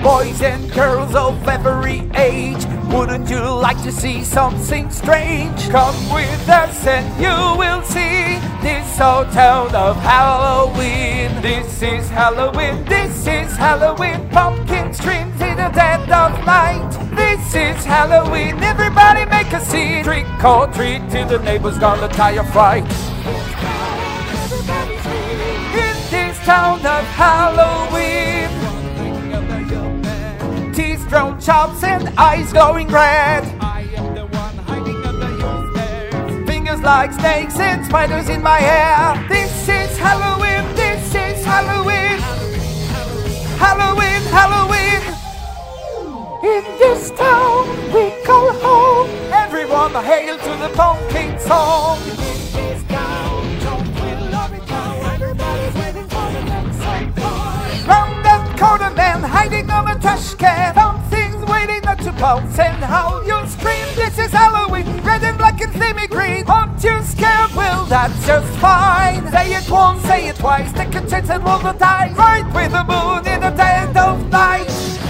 Boys and girls of every age, wouldn't you like to see something strange? Come with us and you will see this whole town of Halloween. This is Halloween, this is Halloween. Pumpkin streams in the dead of night. This is Halloween, everybody make a scene. Trick or treat till the neighbors gonna die of fright. In this town of Halloween, teeth thrown chops and eyes glowing red. I am the one hiding under your stairs. Fingers like snakes and spiders in my hair. This is Halloween, this is Halloween. Halloween, Halloween. In this town we call home. Everyone hail to the pumpkin song. In this town, don't we love it now? Everybody's waiting for the next song. Round that corner, man hiding on a trash can. Something's waiting not to bounce and how you scream. This is Halloween, red and black and flaming green. Aren't you scared? Well, that's just fine. Say it once, say it twice. Take a chance and roll the dice. Right with the moon in the dead of night.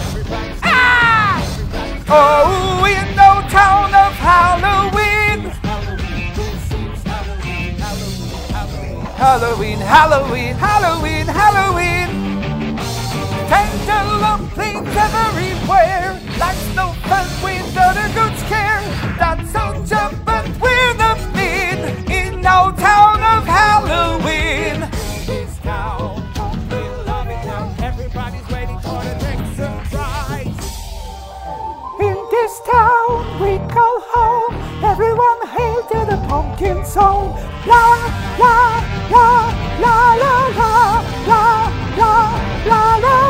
Oh, in no town of Halloween. Halloween, Halloween, Halloween, Halloween. Pendulum things everywhere. Life's no fun without a good scare. That's all jump, but we're the mean. In no town of Halloween. This town, we love it now. Everybody's waiting for the next surprise. In this town we call home. Everyone hail to the pumpkin song. La la la la la la la la la la.